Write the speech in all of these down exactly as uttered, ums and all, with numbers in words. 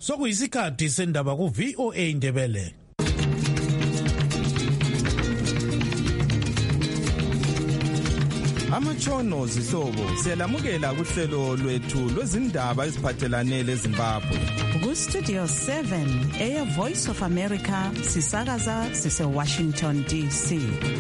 sokuyisikhathi sendaba ku V O A Ndebele. Amatshono zihlobo siyalamukela kuhlelo lwethu lwezindaba eziphathelane leZimbabwe. Ku Studio seven Air Voice of America sisakaza sise Washington D C.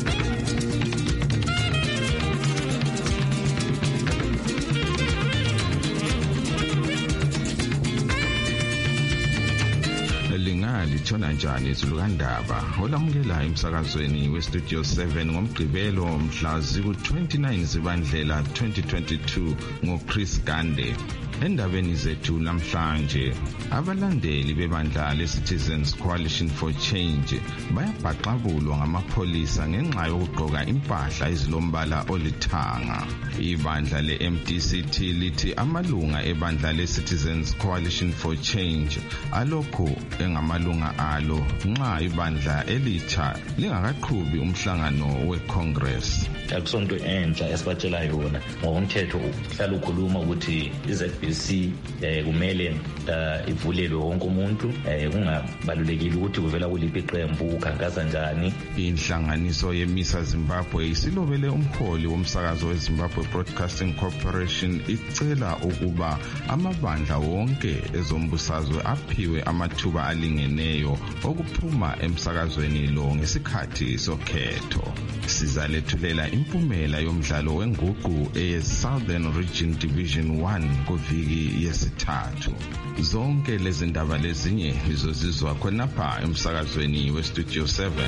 Lithona njani izulukandaba olamukela emsakazweni weStudio seven ngomgqibelo mhla ziku-twenty-nine Zibandlela twenty twenty-two ngoChris Gande. Endabeni zethu namhlanje abalandeli bebandla leCitizens Coalition for Change bayabhaqabulwa ngamapholisa ngenxa yokugqoka impahla ezilombala olithanga. Ibandla le-M D C T lithi amalunga ebandla leCitizens Coalition for Change alokhu engamalunga alo nxa ibandla elitsha lingakaqhubi umhlangano weCongress. Akusonto enhla esibatshela yona ngokomthetho uhlala ukhuluma ukuthi iZ B C kumele ivulelwe wonke umuntu kungabalulekile ukuthi kuvela kuliphi iqembu ukhankasa njani. Inhlanganiso yeMisa Zimbabwe isilobele umholi womsakazo weZimbabwe Broadcasting Corporation icela ukuba amabandla wonke ezombusazwe aphiwe amathuba alingeneyo okuphuma emsakazweni lo ngesikhathi sokhetho. Sizalethulela impumela yomdlalo wenguqu eSouthern Region Division one kuviki yesithathu. Zonke lezi ndaba lezinye izozizwa khonapha emsakazweni weStudio seven.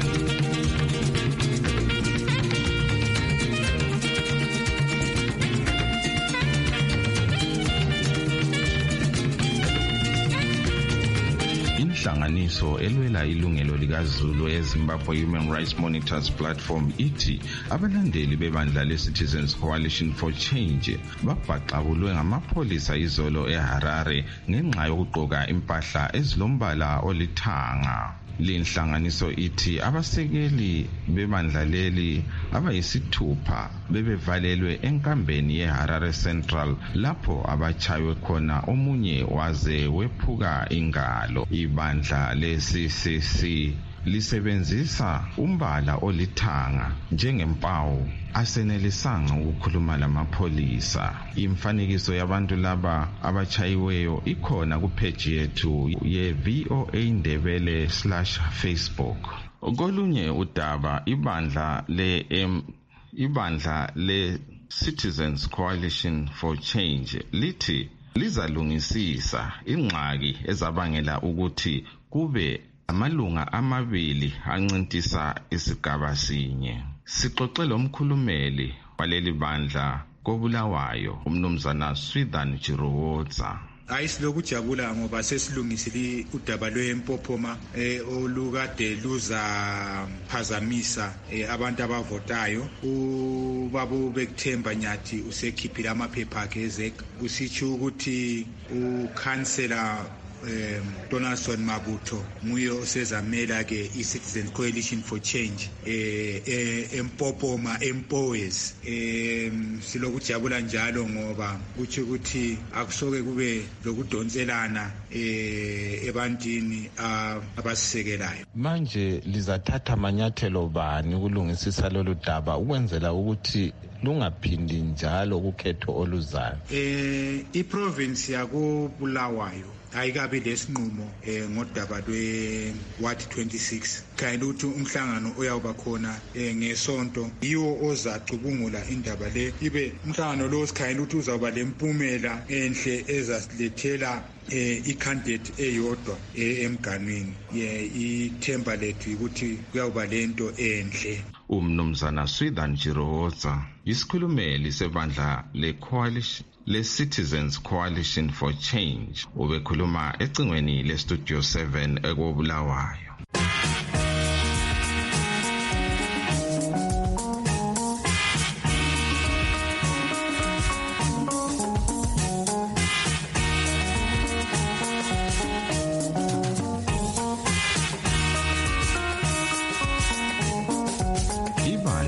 Inhlanganiso elwela ilungelo likaZulu eZimbabwe Human Rights Monitors Platform ithi abalandeli bebandla leCitizens Coalition for Change babhaqabulwe ngamapholisa izolo eHarare ngenxa yokugqoka impahla ezilombala olithanga. Linhlanganiso ithi abasekeli bebandla leli abayisithupha bebevalelwe enkambeni yeHarare Central lapho abachaywe khona omunye waze wephuka ingalo. Ibandla le-C C C lisebenzisa umbala olithanga njengempawu asenelisanga ukukhuluma lamapholisa. Imfanekiso yabantu laba abachayiweyo ikhona kupage yethu ye V O A Ndebele slash Facebook. Kolunye udaba ibandla le M ibandla le Citizens Coalition for Change lithi lizalungisisa ingxaki ezabangela ukuthi kube amalunga amabili ancintisa isigaba sinye. Sixoxe lomkhulumeli waleli bandla koBulawayo umnumzana Swithan Jirowoza. Ayisilokujabula ngoba sesilungisile udaba lwempophoma olukade luza phazamisa abantu abavotayo. Ubaba Bekuthemba Nyathi usekhiphile amaphepha akhe ezeka usitsho ukuthi ukhansela Um, Donaldson Mabutho nguye osezamela ke iCitizens Coalition for Change eh, eh empopoma empowers em silokujabula njalo ngoba kuthi ukuthi akusoke kube lokudonselana eh ebantini abasisekelayo. Manje lizathatha amanyathelo bani ukulungisisa lolu daba ukwenzela ukuthi lungaphindi njalo ukhetho oluzayo? Eh iprovince yako Bulawayo ayikabi lesinqumo eh ngodaba lwe Ward twenty-six kind ukuthi umhlangano oyawuba khona eh ngesonto yiwo ozacubungula indaba le ibe umhlangano lo sikhayela ukuthi uzawuba lempumela enhle ezasilethela eh i-candidate eyodwa emganwini ye ithemba lethu ukuthi kuyawuba lento enhle. Umnumzana Swithan Jirowoza isikhulumeli sebandla le-coalition le-Citizens Coalition for Change ubekhuluma ecingweni le-Studio seven ekobulawayo.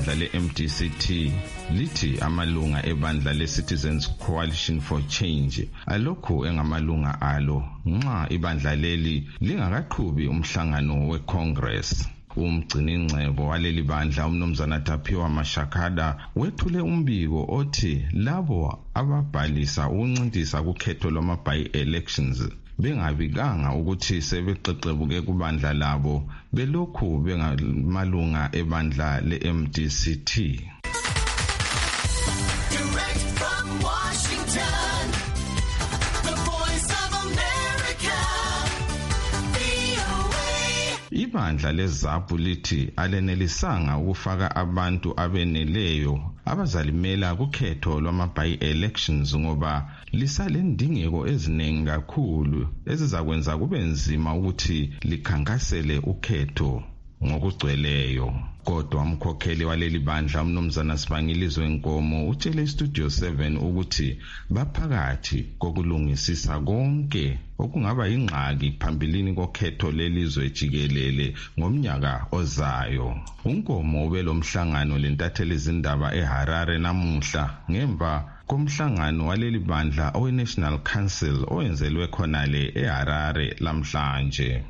ibandla le-M D C T lithi amalunga ebandla le-Citizens Coalition for Change alokhu engamalunga alo nxa ibandla leli lingakaqhubi umhlangano we-Congress. Umgciningcebo waleli bandla umnumzana Taphiwa Mashakada wethule umbiko othi labo ababhalisa ukuncintisa kukhetho lwama by-elections bengabikanga ukuthi sebeqeqebuke kubandla labo belokhu bengamalunga ebandla le-M D C T. Ibandla leZAPU lithi alenelisanga ukufaka abantu abeneleyo abazalimela kukhetho lwama by-elections ngoba lisalendingeko eziningi kakhulu ezizakwenza kube nzima ukuthi likhankasele ukhetho ngokugcweleyo. Kodwa umkhokheli waleli bandla umnumzana Sibangilizwe Nkomo utshele iStudio seven ukuthi baphakathi kokulungisisa konke okungaba ingxaki phambilini kokhetho lelizwe jikelele ngomnyaka ozayo. uNkomo ubelomhlangano lentatheli izindaba eHarare namuhla ngemva komhlangano waleli bandla owe-National Council owenzelwe khonale eHarare lamhlanje.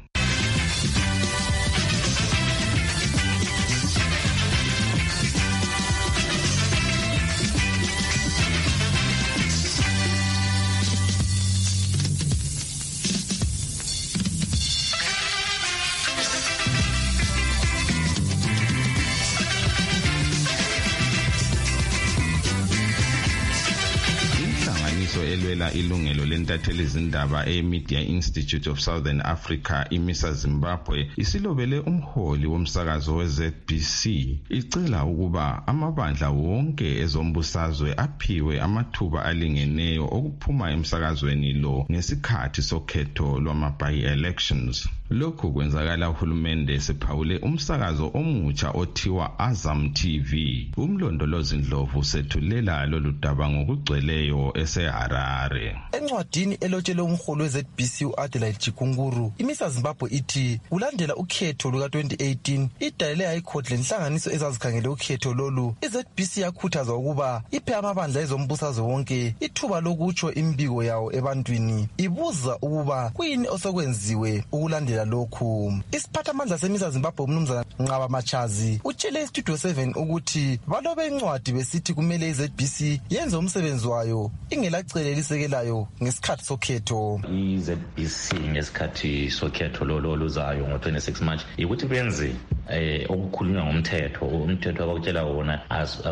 Elwela ilungelo lentatheli izindaba eMedia Institute of Southern Africa iMISA Zimbabwe isilobele umholi womsakazo we-Z B C icela ukuba amabandla wonke ezombusazwe aphiwe amathuba alingeneyo okuphuma emsakazweni lo ngesikhathi sokhetho lwama by-elections. Lokhu kwenzakala uhulumende sephawule umsakazo omutsha othiwa Azam T V. Umlondolozi Ndlovu sethulela lolu daba ngokugcweleyo eseHarare. Encwadini elotshelwe umholi we-Z B C uAdelaide Chikunguru, iMISA Zimbabwe ithi ulandela ukhetho luka twenty eighteen idayile High Court lenhlanganiso ezazikhangele ukhetho lolu. I-Z B C yakhuthaza ukuba iphe amabandla ezombusazwe wonke ithuba lokutsho imbiko yawo ebantwini. Ibuza ukuba kuyini osokwenziwe ukulandela lokhu. Isiphathamandla seMISA Zimbabwe umnumzana Nqaba Machazi utshele iStudio seven ukuthi balobe incwadi besithi kumele i-Z B C yenze umsebenzi wayo ingelacele lisekelayo ngesikhathi sokhetho. I-Z B C ngesikhathi sokhetho lolo luzayo ngo twenty-six March ukuthi benze eh okukhulunywa ngomthetho umthetho abakutshela wona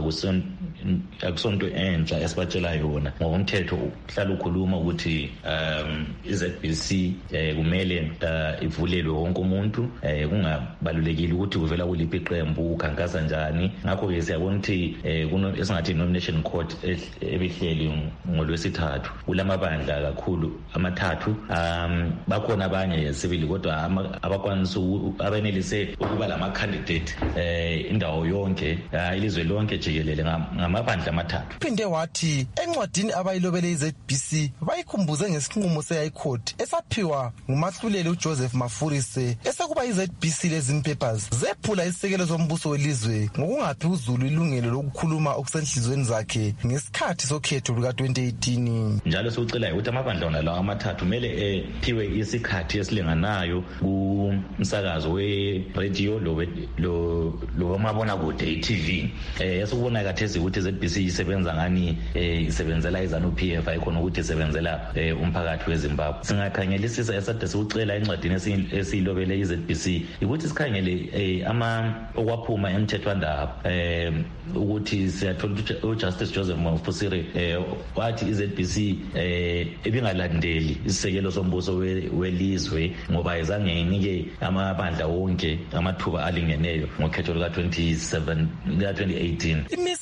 akusonto entsha esibatshela yona ngomthetho uhlala ukhuluma ukuthi um i-Z B C kumele ivulelwe wonke umuntu kungabalulekile ukuthi kuvela kuliphi iqembu ukhankasa njani. Ngakho ke siyabona ukuthi esingathi nomination court ebihleli ngolwesithathu kulamabandla kakhulu amathathu um bakhona abanye sibili kodwa abakwanisa abenelise ukuba lama candidate eh indawo yonke ilizwe lonke jikelele ngamabandla amathathu. Phinde wathi encwadini abayilobele i-Z B C bayikhumbuze ngesinqumo se-High Court esaphiwa ngumahluleli uJoseph Mafurise esekuba i-Z B C lezi papers zephula isekelo sombuso welizwe ngokungaphi uZulu ilungelo lokukhuluma okusenhlizweni zakhe ngesikhathi sokhetho luka twenty eighteen. Njalo sokucela ukuthi amabandla wona lawa amathathu kumele ephiwe isikhathi esilinganayo kumsakazo we-radio lo lo lo mabona kude i-T V. Eh yasubona kathezi ukuthi i-Z B C isebenza ngani isebenzela izanu P F ayikhona ukuthi isebenzela umphakathi weZimbabwe. Singakhangelisisa esade sikucela encwadini esiyilobele i-Z B C ukuthi sikhangele ama okwaphuma emthethwandaba eh ukuthi siyathola uJustice Joseph Mafusire wathi i-Z B C eh ebingalandeli isekelo sombuso welizwe ngoba izange inike amabandla wonke amathuba alingeneyo ngokhetho luka twenty-seven ka twenty eighteen. iMISA iphinde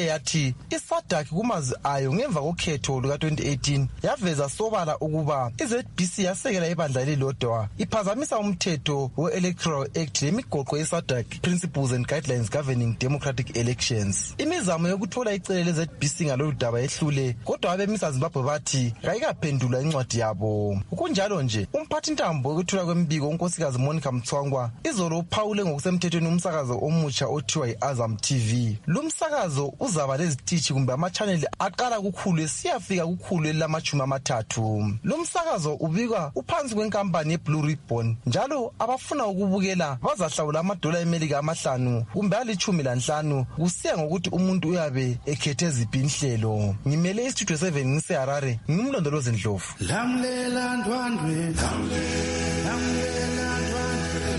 ibuye yathi iSADC kumazwi ayo ngemva kokhetho luka twenty eighteen yaveza sobala ukuba i-Z B C yasekela ibandla elilodwa iphazamisa umthetho we-Electoral Act lemigoqo ye-SADC Principles and Guidelines Governing Democratic Elections. Imizamo yokuthola icele le-Z B C ngalolu daba yehlule, kodwa abemisa Zimbabwe bathi kayikaphendula incwadi yabo. Kunjalo nje umphathintambo wokuthola kwembiko unkosikazi Monica Mthwangwa izolo uphawule ngokusemthethweni umsakazo omutsha othiwa yi-Azam T V. Lo msakazo uzaba lezitishi kumbe ama-channel aqala kukhulu esiyafika kukhulu elilamashumi amathathu. Lo msakazo ubikwa uphansi kwenkampani ye-Blue Ribbon, njalo abafuna ukubukela bazahlawula amadola emelika amahlanu kumbe alichumi lanhlanu kusiya ngokuthi umuntu uyabe ekhethe ziphi inhlelo. Ngimele istudio seven ngiseHarare, ngimlondolozi Ndlovu. Lamlela ndwandwe, lamlela ndwandwe,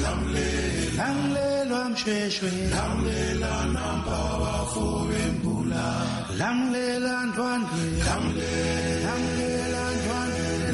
lamlela msheshwe, lamlela namba wafube mbula, lamlela ndwandwe, lamlela ndwandwe,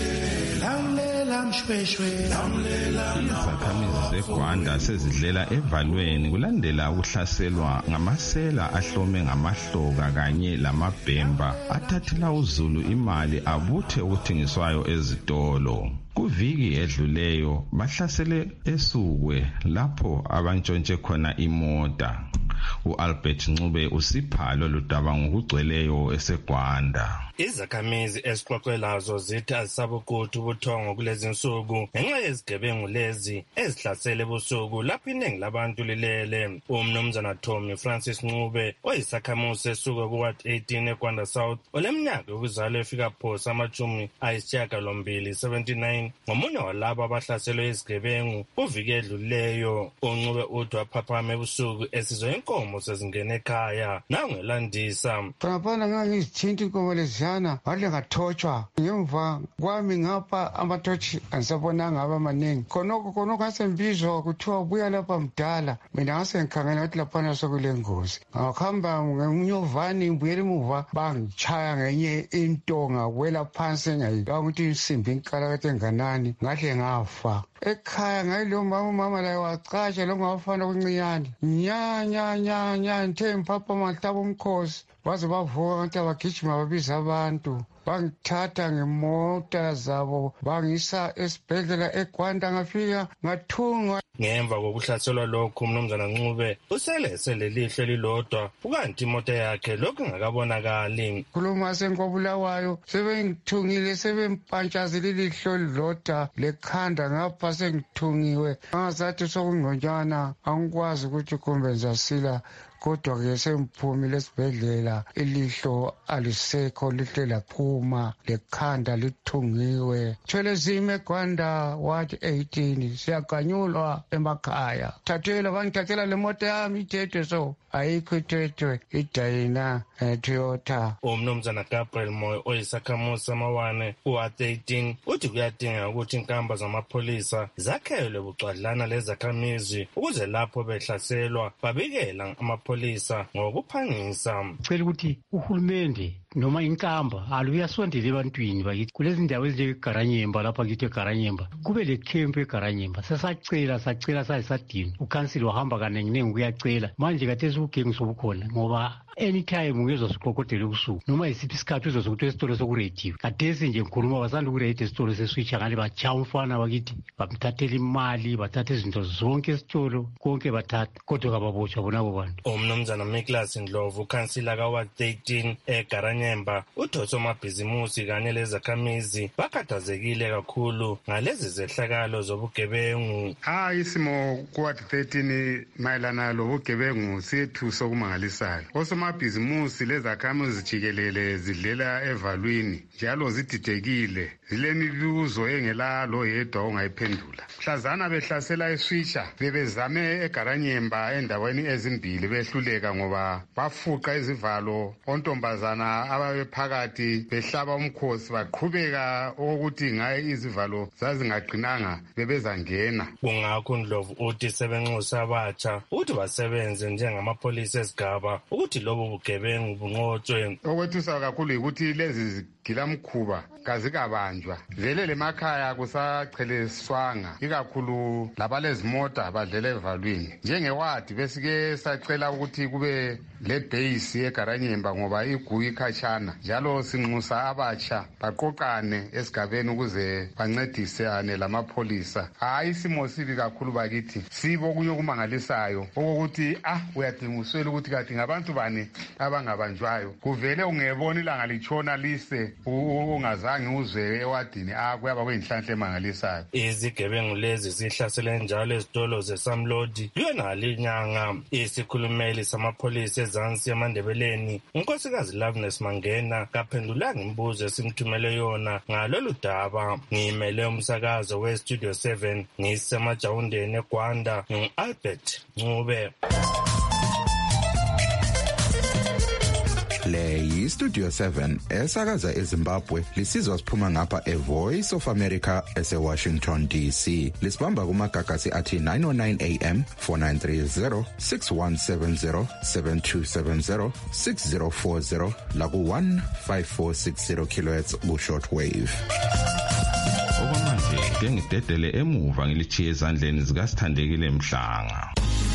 lamlela msheshwe, lamlela. Izakhamizi zeGwanda sezidlela evalweni kulandela ukuhlaselwa ngamasela ahlome ngamahloka kanye lamabhemba athathela uZulu imali abuthe ukuthengiswayo ezitolo. Kuviki edluleyo bahlasele eSukwe lapho abantshontshe khona imota. U-Albert Ncube usiphalo ludaba ngokugcweleyo eseGwanda. Izakhamizi esixoxelazo zithi azisabukuthi ubuthongo kulezi nsuku ngenxa yezigebengu lezi ezihlasele ebusuku lapho iningi labantu lilele. Umnumzana Tommy Francis Ncube oyisakhamuzi esuka kuward eighteen eGwanda South oleminyaka yokuzalwa efika phosa amachumi ayisishiyagalombili seventy-nine ngomunye walabo abahlaselwe izigebengu kuviki edluleyo. uNcube uthi waphaphama ebusuku esizwe inkomo sezingene ekhaya nangelandisa. Khonapha ngangizithinta inkomo lezi wadle ngathotshwa ngemva kwami ngapha amathotshi angisabonanga aba maningi khonoko khonoko ngasembizwa kuthiwa buya lapha mdala mina ngase ngikhangela ngathi laphana sokule ngozi ngakuhamba ngenyovani ngibuyela emuva bangichaya ngenye intonga kuwela phansi engayibanga ukuthi insimbi inkalakathe enganani ngahle ngafa. Ekhaya ngayilo mama umama laye wacasha lo ngawafana kuncinyane nya nya nya nya nthe mpapha mahlaba umkhosi baze bavuka ngathi abagijima babiza abantu bangithatha ngemota zabo bangisa esibhedlela eGwanda ngafika ngathungwa. Ngemva kokuhlaselwa lokhu umnumzana Ncube usele selelihlo elilodwa ukanti imoto yakhe lokhu ingakabonakali. Khuluma senkobulawayo sebengithungile sebempantshazile ilihlo lilodwa lekhanda ngapha sengithungiwe ngazathi sokungconywana angikwazi ukuthi kumbe ngizasila kodwa ke semphumile esibhedlela ilihlo alisekho lihle laphuma lekhanda lithungiwe. Thwele zime eGwanda ward eighteen siyaganyulwa emakhaya. Thathela bangithathela le moto yami ithethwe so ayikho ithethwe idayina eToyota. Umnumzana Gabriel Moyo oyisakhamuzi samawane uward eighteen uthi kuyadinga ukuthi inkamba zamapholisa zakhelwe bucwadlana lezakhamizi ukuze lapho behlaselwa babikela amapholisa ngokuphangisa. Cela ukuthi uhulumende noma inkamba aluyasondele ebantwini bakithi kulezi ndawo ezinjengeGaranyemba lapha kithi eGaranyemba kube le camp eGaranyemba sasacela sacela sayisadini ukhansili wahamba kanenginengi kuyacela manje kathesi ugengu sobukhona ngoba anytime uyezwa siqoqodele ubusuku noma isiphi isikhathi uzozwa ukuthi esitolo sokurediwe kathesi nje ngikhuluma basanda ukuredi esitolo seswitcha ngale bachaya umfana bakithi bamthathela imali bathatha izinto zonke esitolo konke bathatha kodwa kababotshwa bonabo bantu. Umnumzana Miklas Ndlovu ukhansila kaward eighteen eGaranyemba uthi osomabhizimusi kanye lezakhamizi bakhathazekile kakhulu ngalezi zehlakalo zobugebengu. Ha isimo kuward thirteen mayelana lobugebengu sethu sokumangalisayo. Osomabhizimusi lezakhamizi jikelele zidlela evalwini njalo zididekile zilemibuzo engelalo yedwa ongayiphendula. Mhlazana behlasela eSwitcha bebezame eGaranyemba endaweni ezimbili behluleka ngoba bafuqa izivalo ontombazana ababephakathi behlaba umkhosi baqhubeka ukuthi ngaye izivalo zazingaqinanga bebezangena. Kungakho Ndlovu uthi sebenxusa abatsha uthi basebenze njengamapholisa esigaba ukuthi lobo bugebengu bunqotshwe. Okwethusa kakhulu ukuthi lezi gilamkhuba kazikabanjwa vele lemakhaya kusacheleswanga ikakhulu labalezimota badlela evalwini njengewadi besike sacela ukuthi kube le base eGaranyemba ngoba iguyi khatshana njalo sinxusa abatsha baqoqane esigabeni ukuze bancedisane lamapholisa. Hayi isimo sibi kakhulu bakithi sibo kunye okumangalisayo ukuthi ah uyadinga uswele ukuthi kade ngabantu bane abangabanjwayo kuvele ungebona ilanga litshona lise ungazange uzwe ewadini ah kuyaba kuyinhlanhla emangalisayo. Izigebengu lezi zihlasele njalo ezitolo zeSamlodi yona linyanga. Isikhulumeli samapholisa ezansi eMandebeleni unkosikazi Loveness Mangena kaphendulanga imibuzo esimthumele yona ngalolu daba. Ngimele umsakazo weStudio seven ngisemajawundeni eGwanda ngu-Albert Ncube. Le yiStudio seven esakaza eZimbabwe lisizwa siphuma ngapha eVoice of America eseWashington D C. Lisibamba kumagagasi athi nine oh nine A M, four nine three zero, six one seven zero, seven two seven zero, six zero four zero laku one five four six zero kilohertz ku shortwave. Okwamanje ke ngidedele emuva ngilichiye ezandleni zikaSithandekile Mhlanga.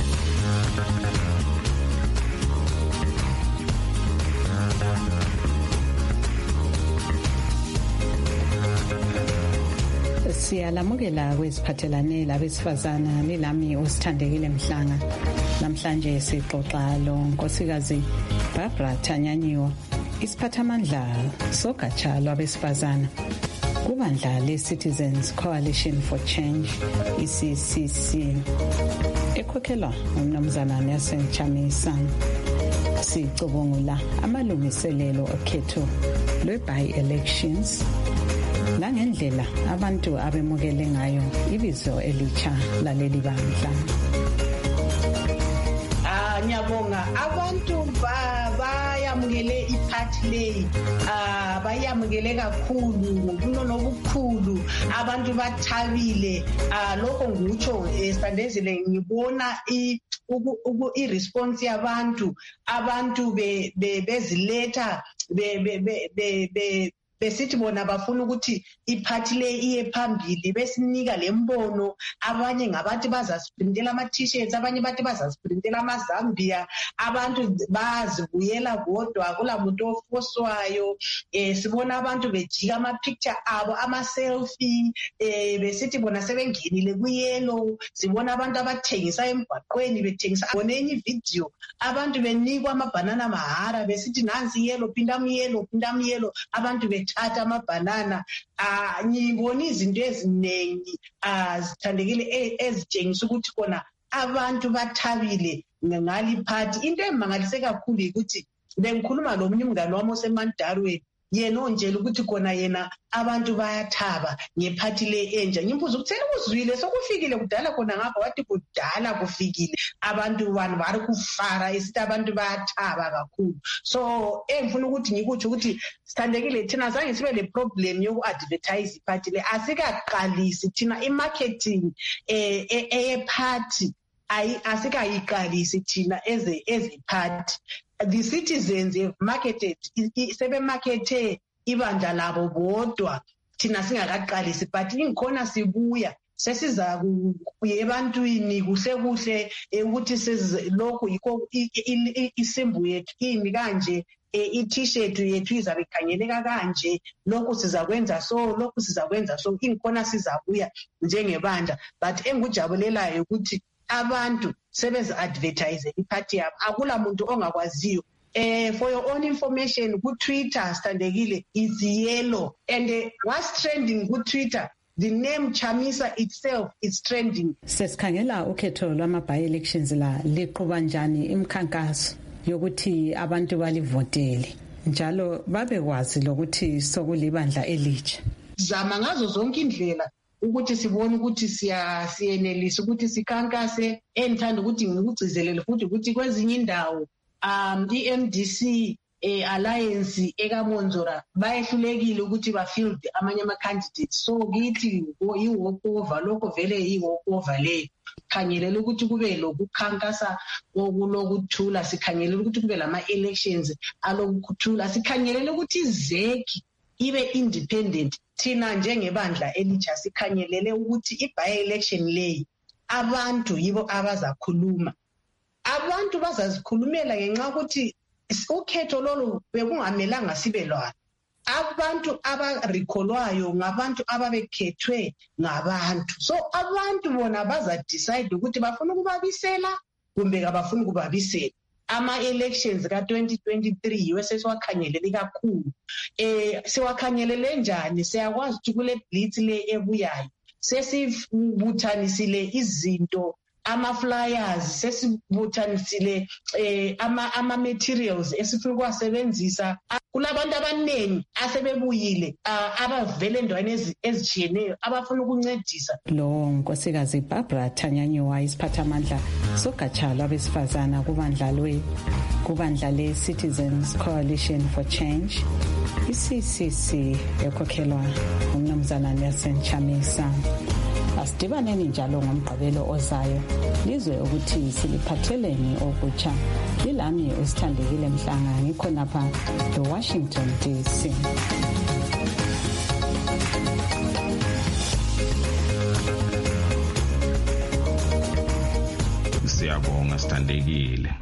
Siyalamukela kwesiphathelane labesifazana lilami uSithandekile Mhlanga. Namhlanje sixoxa lo nkosikazi Barbara Thanyanyiwa, isiphathamandla sogatsha lwabesifazana kubandla le-Citizens Coalition for Change, I C C C, ekhokhelwa umnumzana Nelson Chamisa. Sicubungula amalungiselelo okhetho lwe-by-elections nangendlela abantu abemukele ngayo ibizo elitsha laleli bandla. Ah nyabonga abantu bayamukele iphathi leyi ah bayamukele kakhulu ngobunono obukhulu abantu bathabile ah lokho ngutsho esandezile ngibona i i-response yabantu abantu beziletha be besithi bona bafuna ukuthi iphathi le iye phambili besinika lembono. Abanye ngabathi bazasprintela ama t-shirts, abanye bathi bazasprintela amazambia, abantu bazibuyela bodwa kulamuntu ofoswayo. eh sibona abantu bejika ama picture abo ama selfie, eh besithi bona sebengenile kuyelo. Sibona abantu abathengisa emgwaqweni bethengisa bonenye video, abantu benikwa amabanana mahara besithi nansi yelo pinda muyelo pinda muyelo, abantu be atha amabanana. ah ngibona izinto ezinengi azithandekile ezitshengisa ukuthi kona abantu bathabile ngali phathi. Into emangalise kakhulu ukuthi bengikhuluma lo munye umngane wami osemandarweni, yena onjela ukuthi kona yena abantu bayathaba ngephathi le enja. Ngimbuza ukuthi sena uzwile sokufikile kudala khona ngapha, wathi kudala kufikile abantu bani bari kufara esithi abantu bayathaba kakhulu. So engifuna ukuthi ngikuthi ukuthi Sithandekile thina zange sibe le problem yoku advertise iphathi le, asikaqalisi thina i-marketing eh ephathi ayi asikayiqalisi thina eze eziphathi. The citizens have marketed sebe markete ibandla labo bodwa thina singakaqalisi, but inkhona sibuya sesiza kuyebantwini kuhle kuhle ukuthi lokho yikho isembu yethu ini kanje, i-t-shirt yethu izabe ikhangeleka kanje, lokhu sizakwenza so, lokhu sizakwenza so. Inkhona sizabuya njengebandla, but engujabulelayo ukuthi abantu sebeza advertise iphathi yabo, akula muntu ongakwaziyo. Eh for your own information, ku Twitter Sithandekile is yellow, and uh, what's trending ku Twitter, the name Chamisa itself is trending. Sesikhangela ukhetho lwama by elections la liqhuba njani imkhankaso yokuthi abantu balivotele njalo babekwazi lokuthi sokulibandla elitsha. Zama ngazo zonke indlela ukuthi sibone ukuthi siya siyenelisa ukuthi sikhankase. Enthanda ukuthi ngikucizelele futhi ukuthi kwezinye indawo um i-M D C eh alliance ekaMonzora bayehlulekile ukuthi bafield amanye ama candidates, so kithi i-walkover lokho vele i-walkover le khangelela ukuthi kube lokukhankasa okulokuthula, sikhangelela ukuthi kube lama elections alokuthula, sikhangelela ukuthi izeki ibe independent. Thina njengebandla elitsha sikhangelele ukuthi i-by-election leyi abantu yibo abazakhuluma. Abantu bazazikhulumela ngenxa ukuthi ukhetho lolu bekungamelanga sibe lwana. Abantu abarikholwayo ngabantu ababekhethwe ngabantu. So abantu bona baza decide ukuthi bafuna ukubabisela kumbe abafuna ukubabisela. Ama-elections ka twenty twenty-three yiwe sesiwakhangelele kakhulu. Eh siwakhangelele njani? Siyakwazi ukuthi kule blitz le ebuyayo sesibuthanisile izinto, ama-flyers, sesibuthanisile eh, ama, ama materials esifuna ukuwasebenzisa. Kulabantu abaningi asebebuyile uh, abavele endaweni ezitshiyeneyo abafuna ukuncedisa. Lo nkosikazi Barbara Thanyanyiwa isiphathamandla sogatsha lwabesifazana kubandlalwe kubandla le-Citizens Coalition for Change, i-C C C, ekhokhelwa umnumzana Nelson Chamisa. Asidibaneni njalo ngomgqibelo ozayo lizwe ukuthi siliphatheleni okutsha. Lilami usithandekile Mhlanga, ngikhonapha eWashington D C. Siyabonga sithandekile.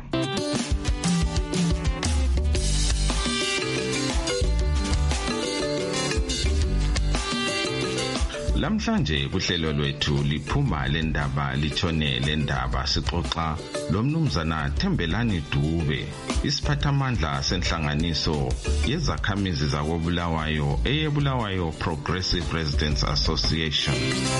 Lamhlanje kuhlelo lwethu liphuma lendaba lithone lendaba sixoxa lomnumzana Thembelani Dube, isiphathamandla senhlanganiso yezakhamizi zakobulawayo eyebulawayo Progressive Residents Association.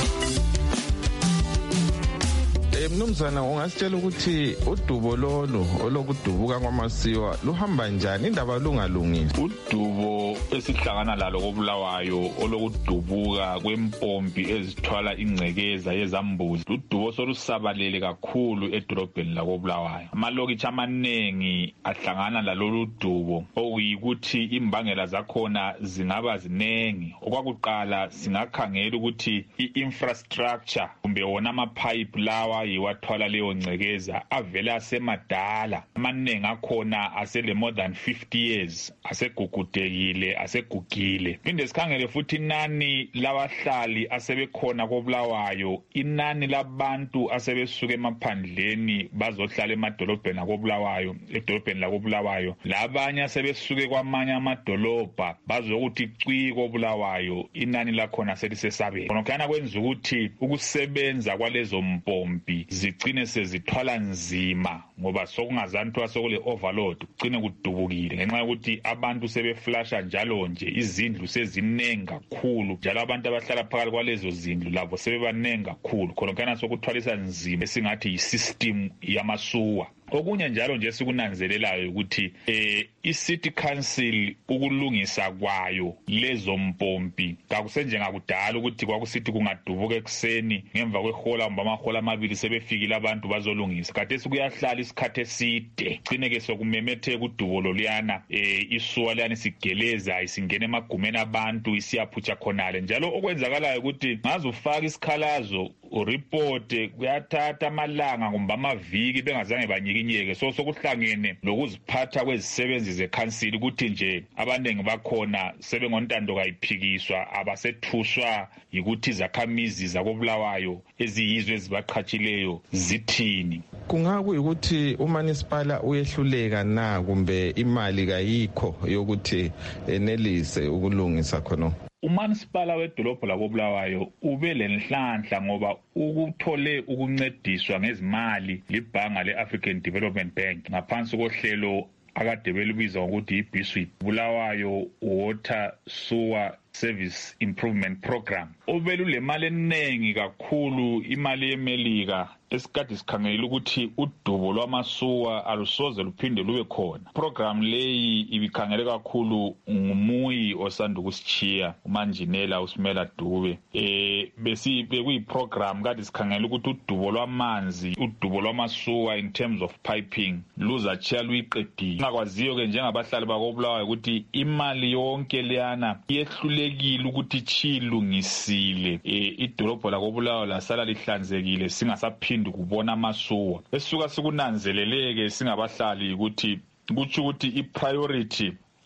Mnumzana, ungasitshela ukuthi udubo lolu olokudubuka kwamasiwa luhamba njani, indaba lungalungile? Udubo esihlangana lalo kobulawayo olokudubuka kwempompi ezithwala ingcekeza yezambuzi, udubo solusabalele kakhulu edolobheni lakobulawayo. Amalokitshi amanengi ahlangana lalolu dubo, okuyikuthi imbangela zakhona zingaba zinengi. Okwakuqala singakhangela ukuthi i-infrastructure kumbe wona amapipe lawa yiwathwala leyo ngcekeza avela asemadala, amanengi akhona asele more than fifty years, asegugudekile, asegugile. Phinde sikhangele futhi inani labahlali asebekhona kobulawayo, inani labantu asebesuka emaphandleni bazohlala emadolobheni akobulawayo, edolobheni lakobulawayo, labanye asebesuke kwamanye amadolobha bazokuthi cwi kobulawayo, inani lakhona selisesabeni. Khona kwenza ukuthi ukusebenza kwalezo mpompi zigcine sezithwala nzima ngoba sokungazanthwa sokule overload, kugcine kudubukile ngenxa yokuthi abantu sebeflasha njalo nje, izindlu sezinengi kakhulu, njalo abantu abahlala phakathi kwalezo zindlu labo sebebanengi kakhulu. Khona sokuthwalisa nzima esingathi yi-system yamasuwa. Okunye njalo nje sikunanzelelayo ukuthi eh i-City Council ukulungisa kwayo lezo mpompi kakusenje ngakudala ukuthi kwakusithi kungadubuka ekseni ngemva kwehola kumbe amahola amabili sebefikile abantu bazolungisa. Kade sikuyahlala isikhathe eside, gcine ke sokumemetheka udubo loliyana eh isuwa liyana sigeleza isingena emagumeni abantu isiyaphutsha khonale. Njalo okwenzakalayo ukuthi ngaze ufaka isikhalazo ureport kuyathatha amalanga kumbe amaviki bengazange banyike inyeke. So sokuhlangene lokuziphatha kwezisebenzi ze-council ukuthi nje abaningi bakhona sebengontando kayiphikiswa, abasethuswa yikuthi izakhamizi zakobulawayo eziyizwe ezibaqhatshileyo zithini. Kungakuyikuthi uManisipala uyehluleka na kumbe imali kayikho yokuthi enelise ukulungisa khona? Umanisipala wedolobho lakobulawayo ube lenhlanhla ngoba ukuthole ukuncediswa ngezimali libhanga le-African Development Bank ngaphansi kohlelo akade belubiza ngokuthi i-B S W I P, Bulawayo Water Sewer Service Improvement Program. Obelule mali eningi kakhulu, imali yemelika esikade sikhangela ukuthi udubo lwamasuwa alusoze luphinde lube khona. Program leyi ibikhangele kakhulu ngumuyi osanda ukusitshiya umanjinela uSimela Dube. Eh besi bekuyi program kade sikhangela ukuthi udubo lwamanzi, udubo lwamasuwa in terms of piping luzatshiya luyiqedile. Ngakwaziyo ke njengabahlali bakobulawayo ukuthi imali yonke leyana yehlulekile ukuthi chilungisile eh idolobho lakobulawayo lasala lihlanzekile singasaphindi kubona amasuwa. Esuka sikunanzeleleke singabahlali ukuthi kuthi ukuthi ipriority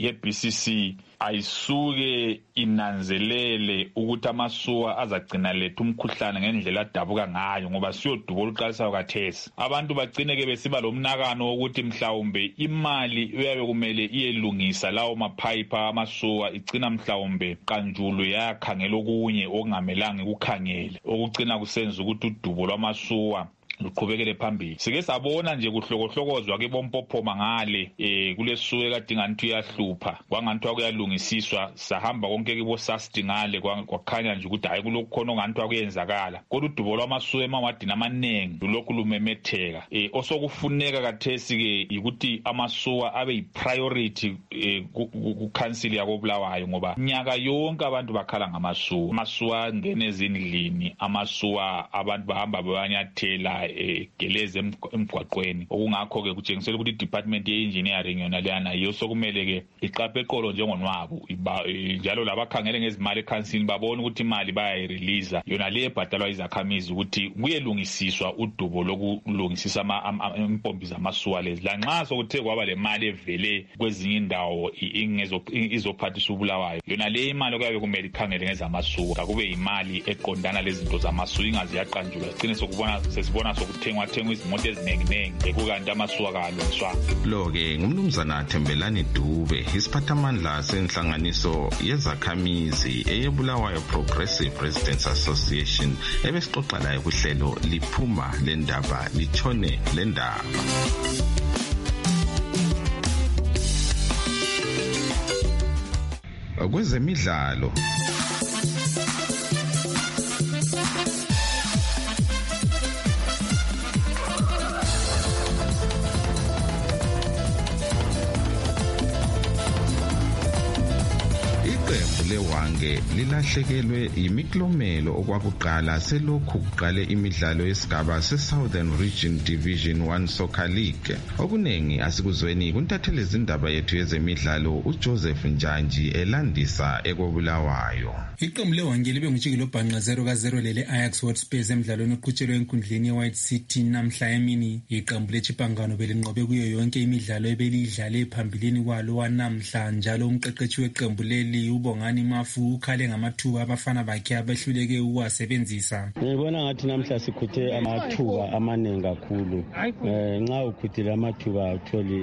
ye-B C C ayisuke inanzelele ukuthi amasuwa azagcina lethu umkhuhlane ngendlela adabuka ngayo ngoba siyodubo oluqalisayo kathesi. Abantu bagcineke besiba lomnakano wokuthi mhlawumbe imali uyabe kumele iyelungisa lawo maphayipha amasuwa igcina mhlawumbe kanjulu yakhangela okunye okungamelanga ukukhangele okucina kusenza ukuthi udubo lwamasuwa luqhubekele phambili. Sike sabona nje kuhlokohlokozwa ke bompophoma ngale eh kulesuke kade ngathi uyahlupha kwangathi akuyalungisiswa sahamba konke kibo sasti ngale kwakhanya nje ukuthi hayi kulokho khona ongathi akuyenzakala kodwa udubo lwamasuwe emawadini amaningi lokhu lumemetheka. Eh osokufuneka kathesi ke ukuthi amasuwa abe yipriority ku council yakobulawayo ngoba nyaka yonke abantu bakhala ngamasuwa. Amasuwa ngene ezindlini, amasuwa abantu bahamba bewanyathela egeleze emgwaqweni okungakho ke kutshengisela ukuthi department ye engineering yona leyana yiyo sokumele ke iqaphe eqolo njengonwabo njalo labakhangele ngezimali eCouncil babona ukuthi imali bayayirelease yona le ebhadalwa izakhamizi ukuthi kuyelungisiswa udubo lokulungisisa ama impompi zamasuwa lezi lanxa sokuthe kwaba le mali evele kwezinye indawo izophathisa ubulawayo yona le imali okuyabe kumele ikhangele ngezamasuwa akube imali eqondana lezinto zamasuwa ingazi yaqanjulwa sigcine sokubona sesibona sokuthengwa thengwa izimoto ezinenginengi ekukanti amasuwa kalungiswa. Lo ke ngumnumzana Thembelani Dube isiphathamandla senhlanganiso yezakhamizi eyebulawayo Progressive Residents Association ebesixoxa laye kuhlelo liphuma lendaba litshone lendaba. Kwezemidlalo lewange lilahlekelwe imiklomelo okwakuqala selokhu kuqale imidlalo yesigaba se-Southern Region Division one Soccer League. Okunengi asikuzweni kuntathele izindaba yethu yezemidlalo uJoseph Njanji elandisa ekobulawayo. Iqembu lewange libe ngujikelo bhanqa zero ka zero lele Ajax Hotspurs emidlalweni oqhutshelwe enkundleni ye-White City namhla emini. Iqembu lechipangano belinqobe kuyo yonke imidlalo ebelidlale phambilini kwalo wanamhla njalo umqeqeshi weqembu leli uBongani Mafu ukhale ngamathuba abafana bakhe abehluleke ukuwasebenzisa. Ngibona ngathi namhla sikhuthe amathuba amaningi kakhulu. Eh nxa ukhuthile amathuba utholi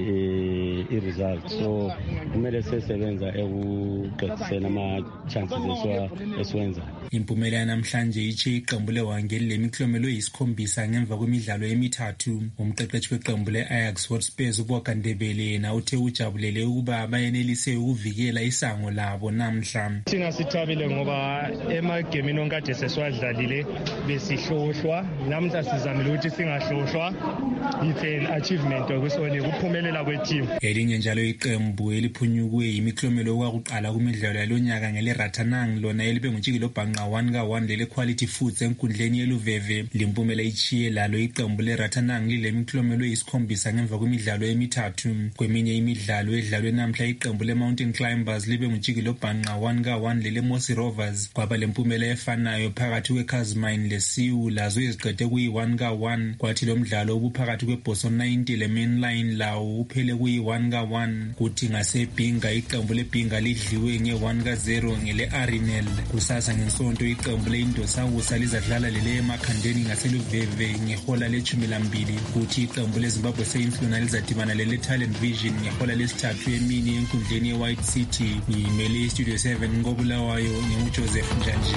i-result so kumele sesebenza ekuqediseni ama-chances esiwenza. Impumela namhlanje iche iqembu lewange lemiklomelo yisikhombisa ngemva kwemidlalo emithathu. Umqeqeshi weqembu le-Ajax Hotspurs uBokandebele na uthe ujabulele ukuba bayenelise ukuvikela isango labo namhla. Singasithabile ngoba emagemini onkade sesiwadlalile besihlohlwa namhla sizamile ukuthi singahlohlwa. It's an achievement okusone kuphumelela kweteam. Elinye njalo iqembu eliphunyukwe yimiklomelo okwakuqala kumidlalo yalonyaka ngele Ratanang lona elibe ngujikelo bhanqa one ka one lele Quality Foods enkundleni yeLuveve. Limpumela ichiye lalo iqembu le Ratanang lile miklomelo yisikhombisa ngemva kwemidlalo emithathu. Kweminye imidlalo edlalwe namhla iqembu le Mountain Climbers libe ngujikelo bhanqa one ka one lele Mosi Rovers. Kwaba lempumela efanayo phakathi kweKazmine leSiwu lazo eziqede kuyi one ka one. Kwathi lo mdlalo ubuphakathi kweBoson ninety le Mainline lawo uphele kuyi one ka one. Kuthi ngaseBhinga iqembu leBhinga lidliwe nge one ka zero ngele Arinel. Kusasa ngesonto iqembu leIndosawusa lizadlala lele emakhandeni ngaseLuveve ngehola lechumi lambili. Kuthi iqembu leZimbabwe Saints lona lizadibana lele Talent Vision ngehola lesithathu emini enkundleni yeWhite City. Ngimele iStudio seven ngobulawayo nginguJoseph Njanji.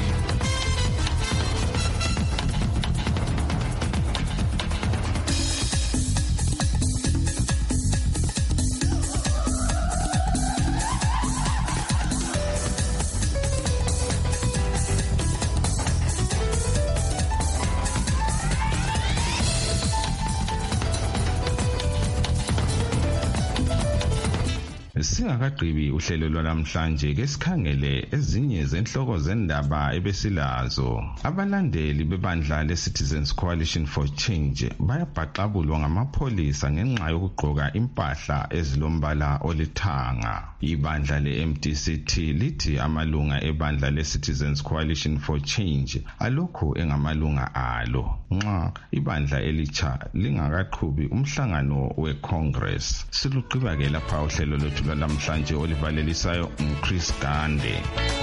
Singakagqibi uhlelo lwanamhlanje ke sikhangele ezinye zenhloko zendaba ebesilazo. Abalandeli bebandla le-Citizens Coalition for Change bayabhaqabulwa ngamapholisa ngenxa yokugqoka impahla ezilombala olithanga. Ibandla le-M D C T lithi amalunga ebandla le-Citizens Coalition for Change alokhu engamalunga alo nxa ibandla elitsha lingakaqhubi umhlangano we-Congress. Siluqhiba ke lapha uhlelo lwethu lamhlanje olivalelisayo nguChris Gande.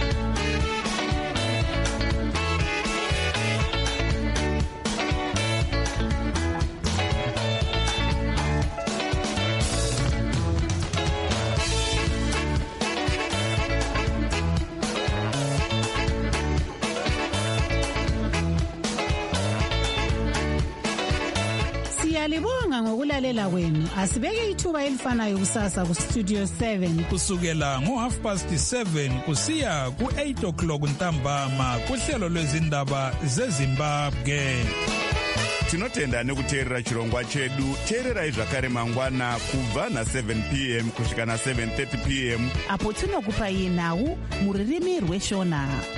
Siyalibonga ngokulalela kwenu. Asibeke ithuba elifanayo kusasa ku Studio seven kusukela ngo half past seven kusiya ku eight o'clock ntambama kuhlelo lwezindaba zeZimbabwe. Tinotenda nekuteerera chirongwa chedu. Teererai zvakare mangwana kubva na seven p m kusvika na seven thirty p m apo tinokupai nhau muririmi rweshona.